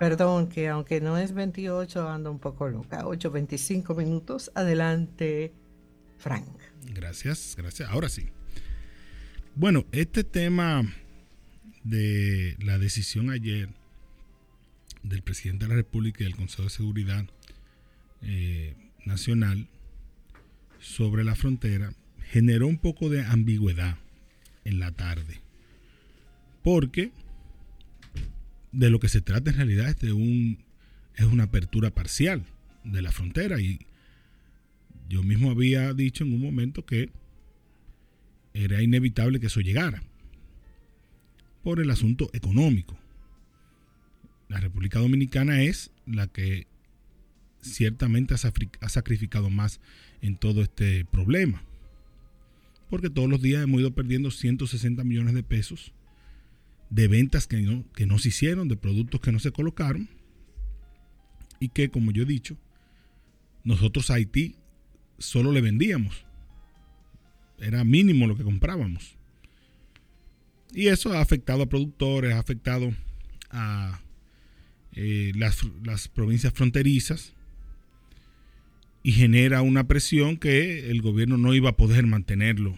Perdón, que aunque no es 28, ando un poco loca. 8:25. Adelante, Frank. Gracias, gracias. Ahora sí. Bueno, este tema de la decisión ayer del presidente de la República y del Consejo de Seguridad Nacional sobre la frontera generó un poco de ambigüedad en la tarde. Porque de lo que se trata en realidad es una apertura parcial de la frontera, y yo mismo había dicho en un momento que era inevitable que eso llegara por el asunto económico. La República Dominicana es la que ciertamente ha sacrificado más en todo este problema, porque todos los días hemos ido perdiendo 160 millones de pesos de ventas que no se hicieron, de productos que no se colocaron, y que, como yo he dicho, nosotros a Haití solo le vendíamos. Era mínimo lo que comprábamos. Y eso ha afectado a productores, ha afectado a las provincias fronterizas, y genera una presión que el gobierno no iba a poder mantenerlo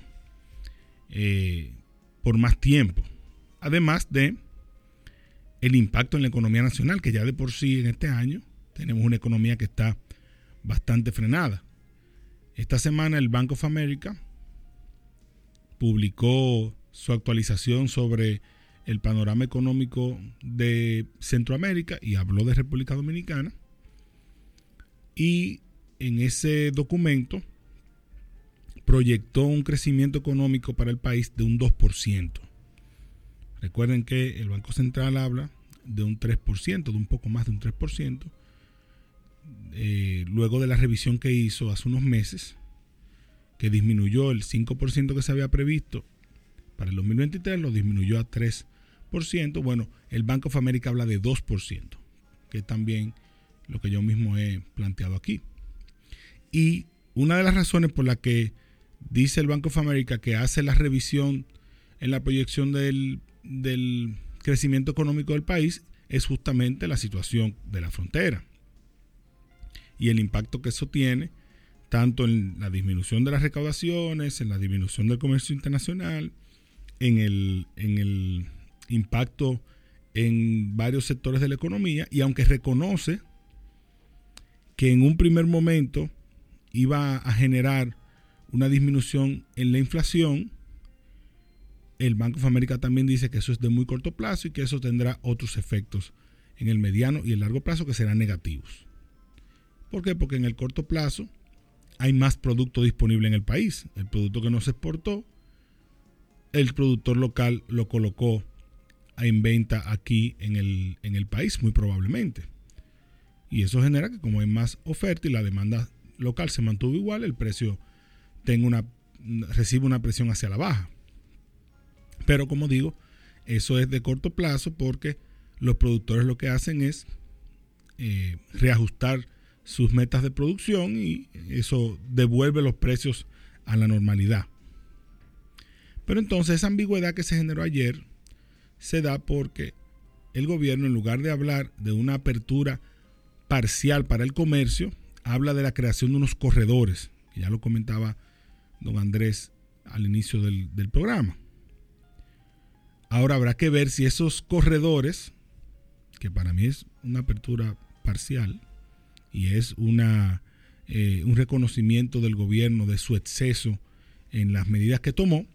por más tiempo. Además de el impacto en la economía nacional, que ya de por sí en este año tenemos una economía que está bastante frenada. Esta semana el Bank of America publicó su actualización sobre el panorama económico de Centroamérica y habló de República Dominicana. Y en ese documento proyectó un crecimiento económico para el país de un 2%. Recuerden que el Banco Central habla de un 3%, de un poco más de un 3%, luego de la revisión que hizo hace unos meses, que disminuyó el 5% que se había previsto para el 2023, lo disminuyó a 3%. Bueno, el Bank of America habla de 2%, que es también lo que yo mismo he planteado aquí. Y una de las razones por la que dice el Bank of America que hace la revisión en la proyección del crecimiento económico del país es justamente la situación de la frontera y el impacto que eso tiene tanto en la disminución de las recaudaciones, en la disminución del comercio internacional, en el impacto en varios sectores de la economía. Y aunque reconoce que en un primer momento iba a generar una disminución en la inflación, el Bank of America también dice que eso es de muy corto plazo y que eso tendrá otros efectos en el mediano y el largo plazo que serán negativos. ¿Por qué? Porque en el corto plazo hay más producto disponible en el país. El producto que no se exportó, el productor local lo colocó en venta aquí en el país, muy probablemente. Y eso genera que, como hay más oferta y la demanda local se mantuvo igual, el precio recibe una presión hacia la baja. Pero, como digo, eso es de corto plazo porque los productores lo que hacen es reajustar sus metas de producción y eso devuelve los precios a la normalidad. Pero entonces esa ambigüedad que se generó ayer se da porque el gobierno, en lugar de hablar de una apertura parcial para el comercio, habla de la creación de unos corredores, que ya lo comentaba don Andrés al inicio del programa. Ahora habrá que ver si esos corredores, que para mí es una apertura parcial y es un reconocimiento del gobierno de su exceso en las medidas que tomó,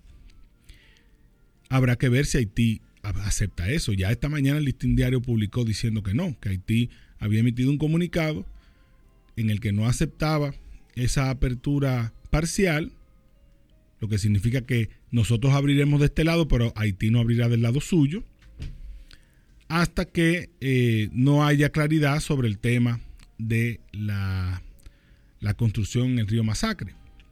habrá que ver si Haití acepta eso. Ya esta mañana el Listín Diario publicó diciendo que no, que Haití había emitido un comunicado en el que no aceptaba esa apertura parcial, lo que significa que nosotros abriremos de este lado, pero Haití no abrirá del lado suyo, hasta que no haya claridad sobre el tema de la construcción en el río Masacre.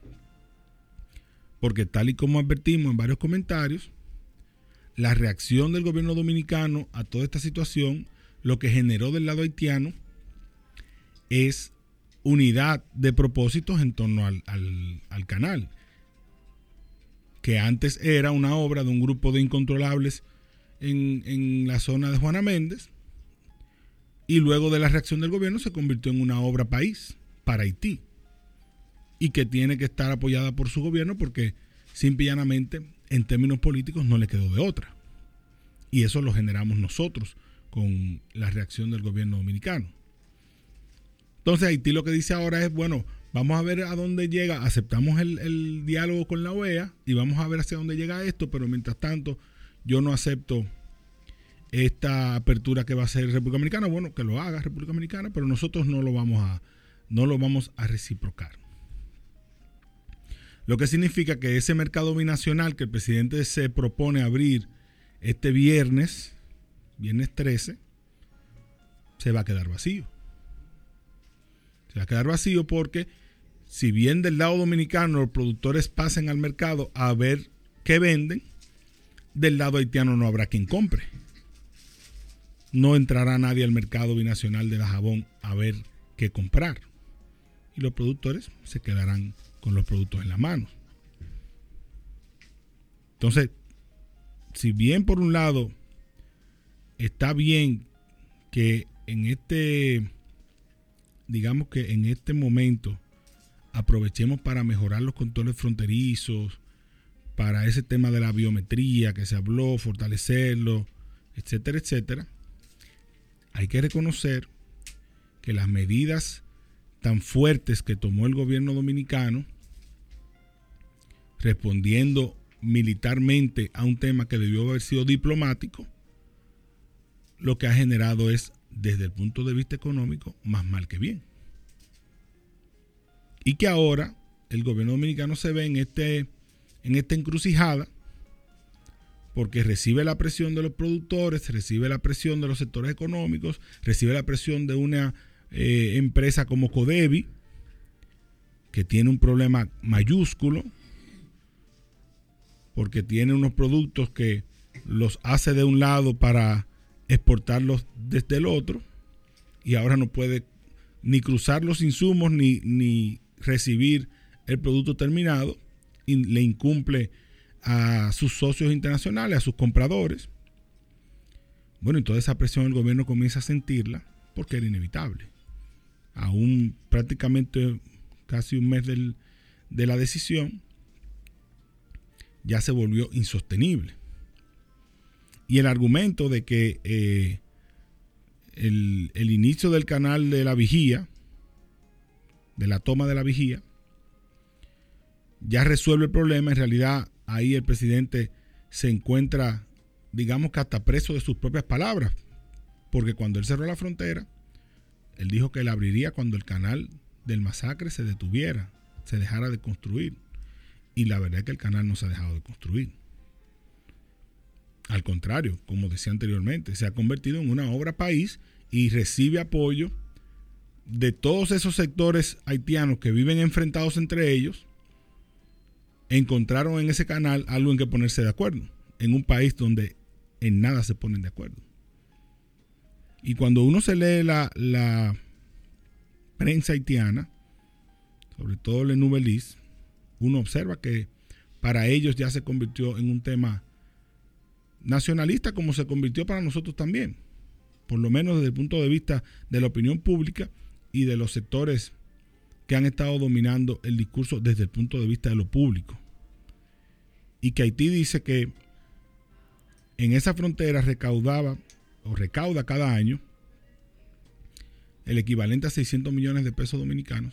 Porque tal y como advertimos en varios comentarios, la reacción del gobierno dominicano a toda esta situación, lo que generó del lado haitiano es unidad de propósitos en torno al canal, que antes era una obra de un grupo de incontrolables en la zona de Juana Méndez, y luego de la reacción del gobierno se convirtió en una obra país para Haití y que tiene que estar apoyada por su gobierno porque simple y llanamente en términos políticos no le quedó de otra. Y eso lo generamos nosotros con la reacción del gobierno dominicano. Entonces Haití lo que dice ahora es, bueno, vamos a ver a dónde llega, aceptamos el diálogo con la OEA y vamos a ver hacia dónde llega esto, pero mientras tanto yo no acepto esta apertura que va a hacer República Dominicana. Bueno, que lo haga República Dominicana, pero nosotros no lo vamos a reciprocar. Lo que significa que ese mercado binacional que el presidente se propone abrir este viernes 13, se va a quedar vacío. Se va a quedar vacío porque si bien del lado dominicano los productores pasen al mercado a ver qué venden, del lado haitiano no habrá quien compre. No entrará nadie al mercado binacional de Dajabón a ver qué comprar. Y los productores se quedarán con los productos en las manos. Entonces, si bien por un lado está bien que en este momento aprovechemos para mejorar los controles fronterizos, para ese tema de la biometría que se habló, fortalecerlo, etcétera, etcétera, hay que reconocer que las medidas tan fuertes que tomó el gobierno dominicano, respondiendo militarmente a un tema que debió haber sido diplomático, lo que ha generado es, desde el punto de vista económico, más mal que bien. Y que ahora el gobierno dominicano se ve en esta encrucijada porque recibe la presión de los productores, recibe la presión de los sectores económicos, recibe la presión de una empresa como Codevi, que tiene un problema mayúsculo, porque tiene unos productos que los hace de un lado para exportarlos desde el otro, y ahora no puede ni cruzar los insumos ni recibir el producto terminado, y le incumple a sus socios internacionales, a sus compradores. Bueno, y toda esa presión el gobierno comienza a sentirla porque era inevitable. Aún prácticamente casi un mes de la decisión, ya se volvió insostenible. Y el argumento de que el inicio del canal de la vigía, de la toma de la vigía, ya resuelve el problema. En realidad, ahí el presidente se encuentra, digamos que hasta preso de sus propias palabras, porque cuando él cerró la frontera, él dijo que la abriría cuando el canal del Masacre se detuviera, se dejara de construir. Y la verdad es que el canal no se ha dejado de construir. Al contrario, como decía anteriormente, se ha convertido en una obra país y recibe apoyo de todos esos sectores haitianos que viven enfrentados entre ellos. Encontraron en ese canal algo en que ponerse de acuerdo, en un país donde en nada se ponen de acuerdo. Y cuando uno se lee la prensa haitiana, sobre todo Le Nouvelliste, uno observa que para ellos ya se convirtió en un tema nacionalista, como se convirtió para nosotros también, por lo menos desde el punto de vista de la opinión pública y de los sectores que han estado dominando el discurso desde el punto de vista de lo público. Y que Haití dice que en esa frontera recauda cada año el equivalente a 600 millones de pesos dominicanos,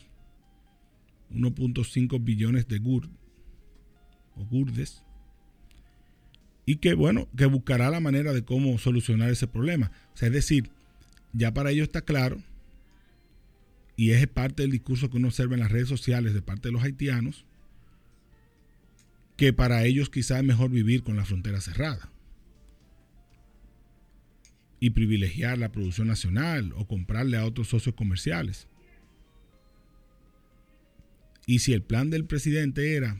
1.5 billones de gurdes, y que bueno, que buscará la manera de cómo solucionar ese problema. O sea, es decir, ya para ellos está claro, y es parte del discurso que uno observa en las redes sociales de parte de los haitianos, que para ellos quizás es mejor vivir con la frontera cerrada y privilegiar la producción nacional o comprarle a otros socios comerciales. Y si el plan del presidente era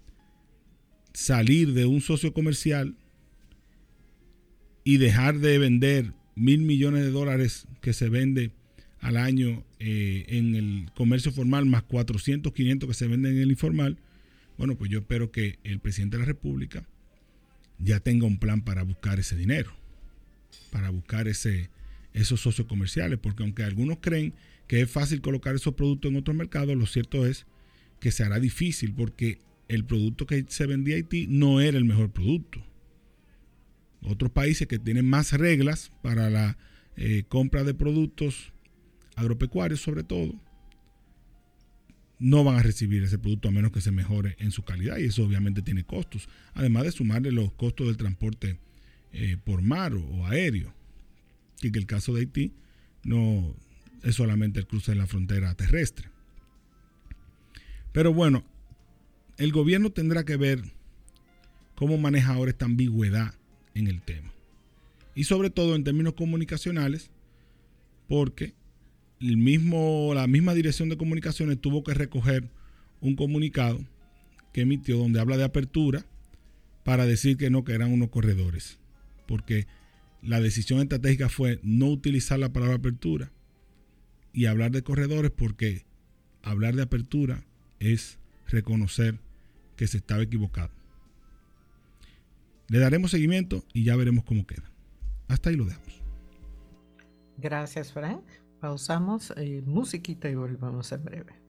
salir de un socio comercial y dejar de vender $1,000 millones que se vende al año en el comercio formal, más 400, 500 que se venden en el informal, bueno, pues yo espero que el presidente de la República ya tenga un plan para buscar ese dinero, para buscar ese esos socios comerciales, porque aunque algunos creen que es fácil colocar esos productos en otros mercados, lo cierto es que se hará difícil porque el producto que se vendía a Haití no era el mejor producto. Otros países que tienen más reglas para la compra de productos agropecuarios, sobre todo, no van a recibir ese producto a menos que se mejore en su calidad, y eso obviamente tiene costos, además de sumarle los costos del transporte por mar o aéreo, y que el caso de Haití no es solamente el cruce de la frontera terrestre. Pero bueno, el gobierno tendrá que ver cómo maneja ahora esta ambigüedad en el tema, y sobre todo en términos comunicacionales, porque la misma Dirección de Comunicaciones tuvo que recoger un comunicado que emitió donde habla de apertura para decir que no, que eran unos corredores, porque la decisión estratégica fue no utilizar la palabra apertura y hablar de corredores, porque hablar de apertura es reconocer que se estaba equivocado. Le daremos seguimiento y ya veremos cómo queda. Hasta ahí lo dejamos. Gracias, Frank. Pausamos musiquita y volvemos en breve.